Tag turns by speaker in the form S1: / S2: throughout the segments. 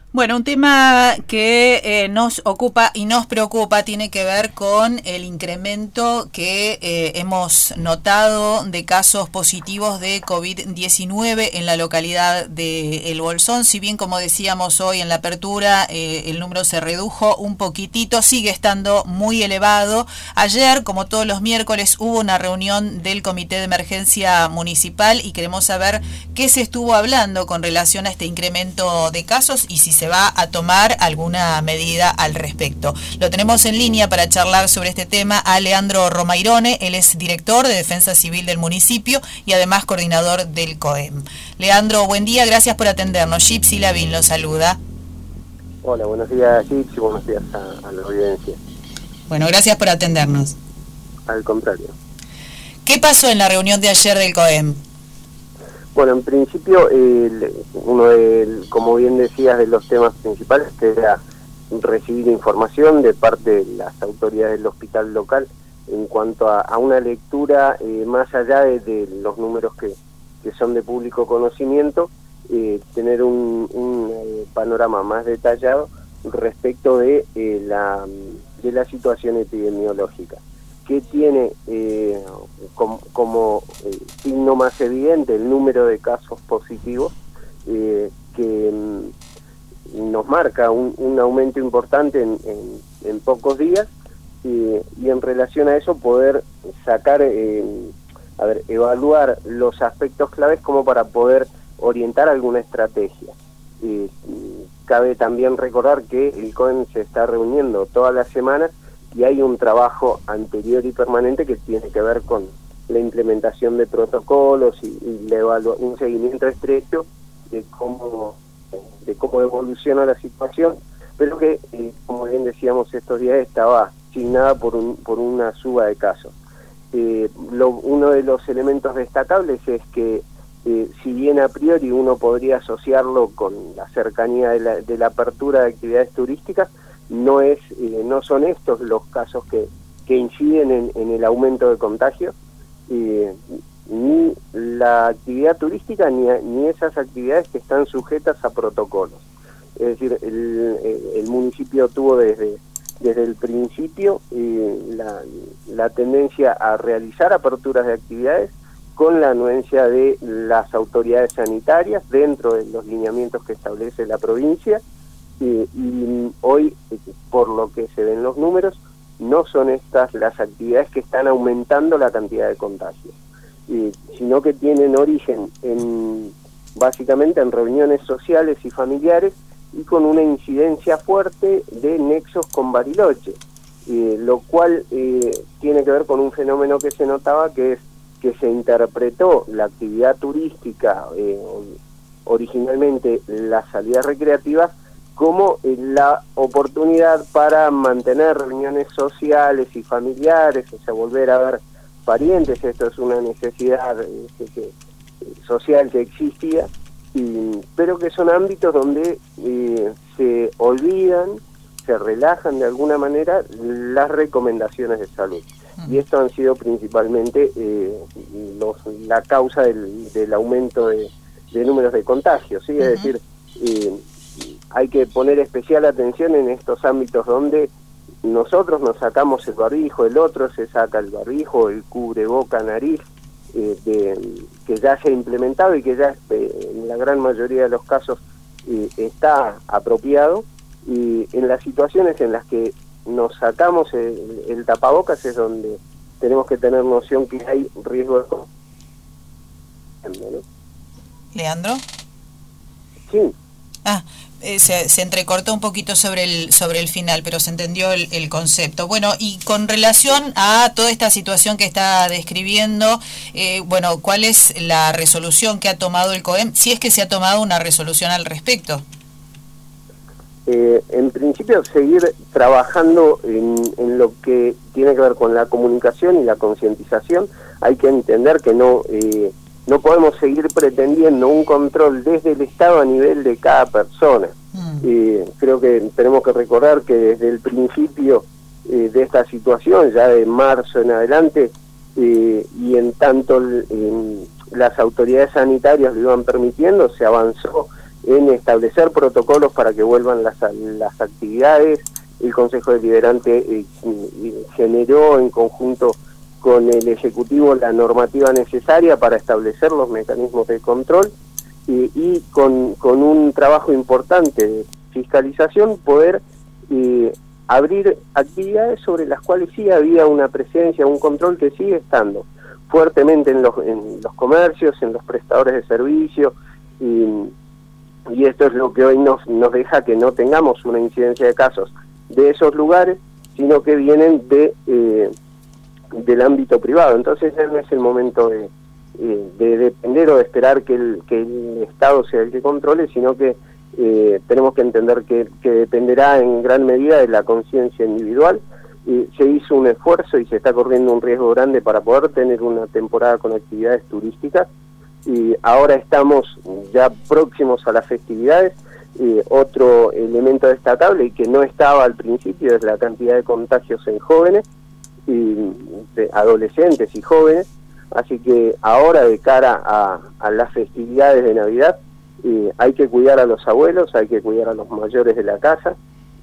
S1: Bueno, un tema que nos ocupa y nos preocupa tiene que ver con el incremento que hemos notado de casos positivos de COVID-19 en la localidad de El Bolsón. Si bien, como decíamos hoy en la apertura, el número se redujo un poquitito, sigue estando muy elevado. Ayer, como todos los miércoles, hubo una reunión del Comité de Emergencia Municipal y queremos saber qué se estuvo hablando con relación a este incremento de casos y si se va a tomar alguna medida al respecto. Lo tenemos en línea para charlar sobre este tema a Leandro Romairone. Él es director de Defensa Civil del municipio y además coordinador del COEM. Leandro, buen día, gracias por atendernos. Gypsy Lavín lo saluda.
S2: Hola, buenos días Gypsy, buenos días a la audiencia.
S1: Bueno, gracias por atendernos.
S2: Al contrario.
S1: ¿Qué pasó en la reunión de ayer del COEM?
S2: Bueno, en principio, como bien decías, de los temas principales que era recibir información de parte de las autoridades del hospital local en cuanto a una lectura más allá de los números que son de público conocimiento, tener un panorama más detallado respecto de la situación epidemiológica, que tiene como signo más evidente el número de casos positivos, que nos marca un aumento importante en pocos días, y en relación a eso poder sacar, evaluar los aspectos claves como para poder orientar alguna estrategia. Cabe también recordar que el COEM se está reuniendo todas las semanas y hay un trabajo anterior y permanente que tiene que ver con la implementación de protocolos y un seguimiento estrecho de cómo evoluciona la situación, pero que, como bien decíamos estos días, estaba signada por una suba de casos. Uno de los elementos destacables es que, si bien a priori uno podría asociarlo con la cercanía de la apertura de actividades turísticas, no son estos los casos que inciden en el aumento de contagios, ni la actividad turística ni esas actividades que están sujetas a protocolos. Es decir, el municipio tuvo desde el principio la tendencia a realizar aperturas de actividades con la anuencia de las autoridades sanitarias dentro de los lineamientos que establece la provincia. Y hoy, por lo que se ven los números, no son estas las actividades que están aumentando la cantidad de contagios, sino que tienen origen básicamente en reuniones sociales y familiares y con una incidencia fuerte de nexos con Bariloche, lo cual tiene que ver con un fenómeno que se notaba, que es que se interpretó la actividad turística, originalmente las salidas recreativas, como la oportunidad para mantener reuniones sociales y familiares, o sea, volver a ver parientes. Esto es una necesidad social que existía, pero que son ámbitos donde se olvidan, se relajan de alguna manera las recomendaciones de salud. Y esto han sido principalmente la causa del aumento de números de contagios, ¿sí? Es decir, hay que poner especial atención en estos ámbitos donde nosotros nos sacamos el barbijo, el otro se saca el barbijo, el cubreboca, nariz, que ya se ha implementado y que ya en la gran mayoría de los casos está apropiado, y en las situaciones en las que nos sacamos el tapabocas es donde tenemos que tener noción que hay riesgo de... ¿no?
S1: ¿Leandro?
S2: Sí.
S1: Se entrecortó un poquito sobre el final, pero se entendió el concepto. Bueno, y con relación a toda esta situación que está describiendo, ¿cuál es la resolución que ha tomado el COEM? Si es que se ha tomado una resolución al respecto.
S2: En principio, seguir trabajando en lo que tiene que ver con la comunicación y la concientización. Hay que entender que no podemos seguir pretendiendo un control desde el Estado a nivel de cada persona. Creo que tenemos que recordar que desde el principio de esta situación, ya de marzo en adelante, y en tanto las autoridades sanitarias lo iban permitiendo, se avanzó en establecer protocolos para que vuelvan las actividades. El Consejo Deliberante generó en conjunto con el Ejecutivo la normativa necesaria para establecer los mecanismos de control y con un trabajo importante de fiscalización poder abrir actividades sobre las cuales sí había una presencia, un control que sigue estando fuertemente en los comercios, en los prestadores de servicios, y esto es lo que hoy nos deja que no tengamos una incidencia de casos de esos lugares, sino que vienen del ámbito privado. Entonces no es el momento de depender o de esperar que el Estado sea el que controle, sino que tenemos que entender que dependerá en gran medida de la conciencia individual. Se hizo un esfuerzo y se está corriendo un riesgo grande para poder tener una temporada con actividades turísticas, y ahora estamos ya próximos a las festividades. Otro elemento destacable y que no estaba al principio es la cantidad de contagios en jóvenes, de adolescentes y jóvenes, así que ahora de cara a las festividades de Navidad hay que cuidar a los abuelos, hay que cuidar a los mayores de la casa,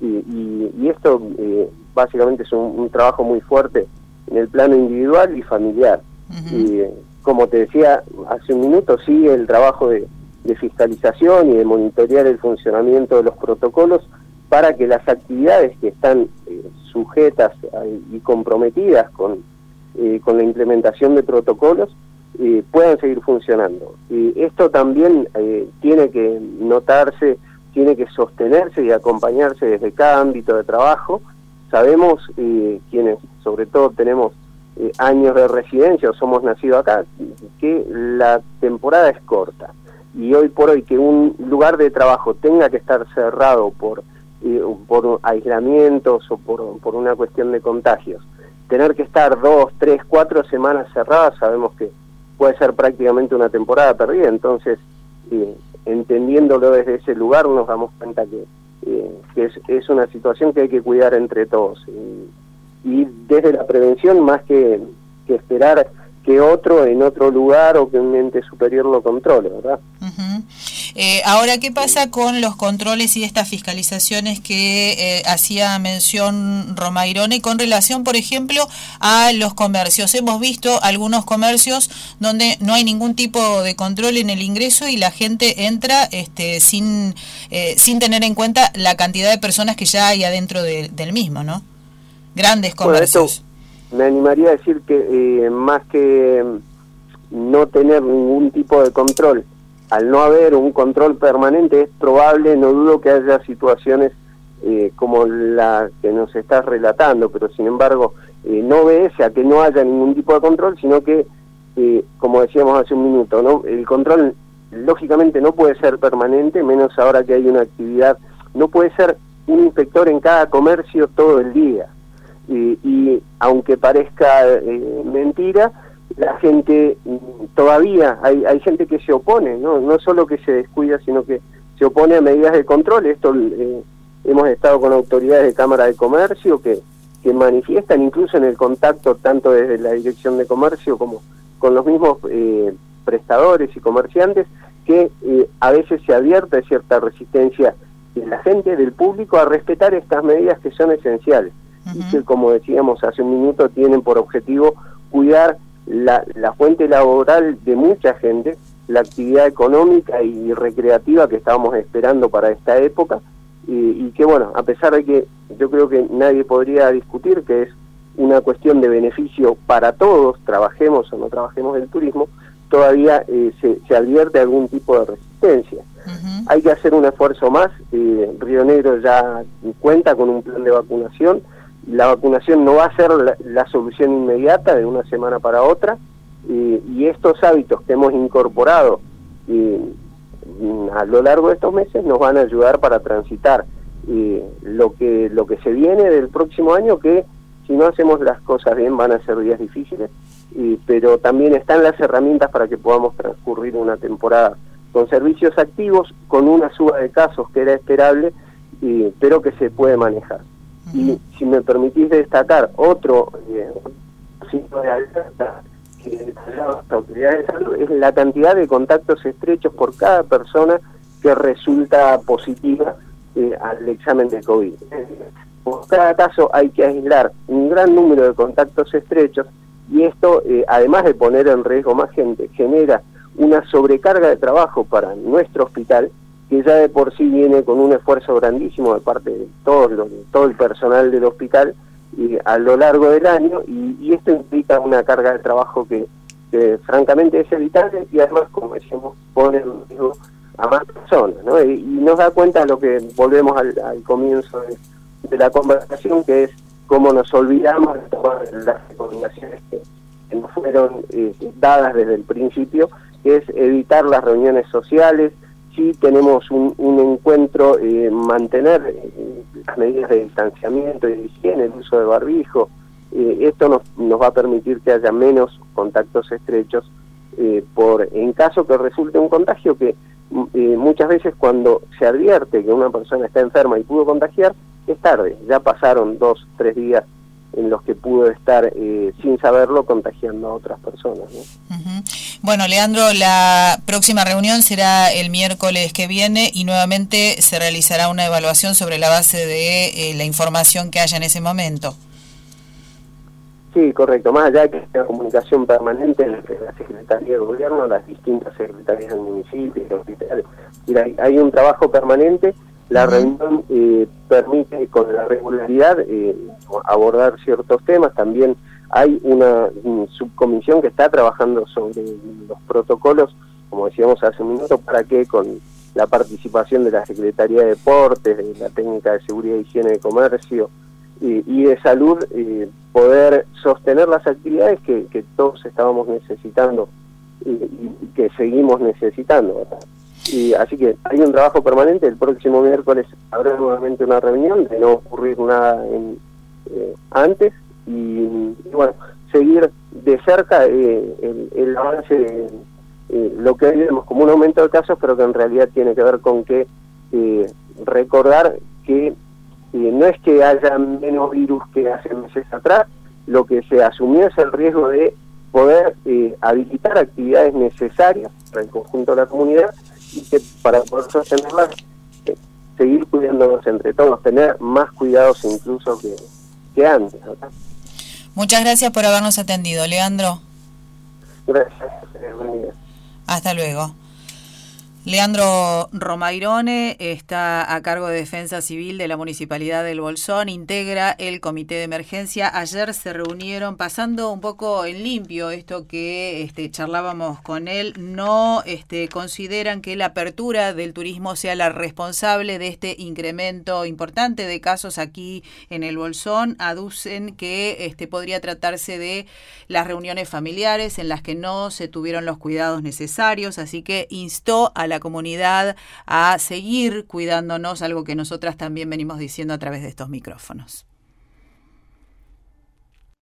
S2: y esto básicamente es un trabajo muy fuerte en el plano individual y familiar. Y como te decía hace un minuto, sigue el trabajo de fiscalización y de monitorear el funcionamiento de los protocolos para que las actividades que están sujetas y comprometidas con la implementación de protocolos puedan seguir funcionando. Y esto también tiene que notarse, tiene que sostenerse y acompañarse desde cada ámbito de trabajo. Sabemos, quienes sobre todo tenemos años de residencia o somos nacidos acá, que la temporada es corta, y hoy por hoy que un lugar de trabajo tenga que estar cerrado por aislamientos o por una cuestión de contagios, tener que estar 2, 3, 4 semanas cerradas, sabemos que puede ser prácticamente una temporada perdida. Entonces, entendiéndolo desde ese lugar, nos damos cuenta que es una situación que hay que cuidar entre todos, y desde la prevención, más que esperar que otro en otro lugar o que un ente superior lo controle, ¿verdad?
S1: Ahora, ¿qué pasa con los controles y estas fiscalizaciones que hacía mención Romairone con relación, por ejemplo, a los comercios? Hemos visto algunos comercios donde no hay ningún tipo de control en el ingreso y la gente entra sin tener en cuenta la cantidad de personas que ya hay adentro del mismo, ¿no? Grandes comercios.
S2: Bueno, me animaría a decir que más que no tener ningún tipo de control, al no haber un control permanente, es probable, no dudo que haya situaciones como la que nos estás relatando, pero sin embargo no obedece a que no haya ningún tipo de control, sino que, como decíamos hace un minuto, ¿no? El control lógicamente no puede ser permanente, menos ahora que hay una actividad, no puede ser un inspector en cada comercio todo el día. Y aunque parezca mentira, la gente todavía, hay gente que se opone, no solo que se descuida, sino que se opone a medidas de control. Esto hemos estado con autoridades de Cámara de Comercio que manifiestan, incluso en el contacto tanto desde la Dirección de Comercio como con los mismos prestadores y comerciantes, que a veces se advierte cierta resistencia de la gente, del público, a respetar estas medidas que son esenciales. Y que, como decíamos hace un minuto, tienen por objetivo cuidar la fuente laboral de mucha gente, la actividad económica y recreativa que estábamos esperando para esta época, y que, bueno, a pesar de que yo creo que nadie podría discutir que es una cuestión de beneficio para todos, trabajemos o no trabajemos el turismo, todavía se advierte algún tipo de resistencia. Hay que hacer un esfuerzo más. Río Negro ya cuenta con un plan de vacunación. La vacunación no va a ser la solución inmediata de una semana para otra, y estos hábitos que hemos incorporado a lo largo de estos meses nos van a ayudar para transitar lo que se viene del próximo año, que si no hacemos las cosas bien van a ser días difíciles, pero también están las herramientas para que podamos transcurrir una temporada con servicios activos, con una suba de casos que era esperable, pero que se puede manejar. Y si me permitís destacar otro signo de alerta que detallaban las autoridades de salud, es la cantidad de contactos estrechos por cada persona que resulta positiva al examen de COVID. Por cada caso hay que aislar un gran número de contactos estrechos y esto, además de poner en riesgo más gente, genera una sobrecarga de trabajo para nuestro hospital, que ya de por sí viene con un esfuerzo grandísimo de parte de todo el personal del hospital a lo largo del año, y esto implica una carga de trabajo que francamente es evitable y además, como decíamos, pone en riesgo a más personas, ¿no? Y nos da cuenta de lo que volvemos al comienzo de la conversación, que es cómo nos olvidamos de tomar las recomendaciones que nos fueron dadas desde el principio, que es evitar las reuniones sociales. Si tenemos un encuentro, mantener las medidas de distanciamiento y de higiene, el uso de barbijo. Esto nos va a permitir que haya menos contactos estrechos en caso que resulte un contagio que muchas veces cuando se advierte que una persona está enferma y pudo contagiar, es tarde, ya pasaron 2-3 días en los que pudo estar sin saberlo contagiando a otras personas, ¿no?
S1: Uh-huh. Bueno, Leandro, la próxima reunión será el miércoles que viene y nuevamente se realizará una evaluación sobre la base de la información que haya en ese momento.
S2: Sí, correcto. Más allá de que sea comunicación permanente entre la Secretaría de Gobierno, las distintas secretarías del municipio y los hospitales. Hay un trabajo permanente. La reunión permite con la regularidad abordar ciertos temas. También hay una subcomisión que está trabajando sobre los protocolos, como decíamos hace un minuto, para que con la participación de la Secretaría de Deportes, de la Técnica de Seguridad e Higiene de Comercio y de Salud, poder sostener las actividades que todos estábamos necesitando y que seguimos necesitando, ¿verdad? Y así que hay un trabajo permanente. El próximo miércoles habrá nuevamente una reunión, de no ocurrir nada antes, y bueno, seguir de cerca el avance de lo que hoy vemos como un aumento de casos, pero que en realidad tiene que ver con que recordar que no es que haya menos virus que hace meses atrás. Lo que se asumió es el riesgo de poder habilitar actividades necesarias para el conjunto de la comunidad, y que para poder sostenerlas, seguir cuidándonos entre todos, tener más cuidados incluso que antes, ¿verdad?
S1: Muchas gracias por habernos atendido, Leandro.
S2: Gracias, buen día.
S1: Hasta luego. Leandro Romairone está a cargo de Defensa Civil de la Municipalidad del Bolsón, integra el comité de emergencia. Ayer se reunieron, pasando un poco en limpio esto que charlábamos con él. No consideran que la apertura del turismo sea la responsable de este incremento importante de casos aquí en el Bolsón. Aducen que podría tratarse de las reuniones familiares en las que no se tuvieron los cuidados necesarios, así que instó a la comunidad a seguir cuidándonos, algo que nosotras también venimos diciendo a través de estos micrófonos.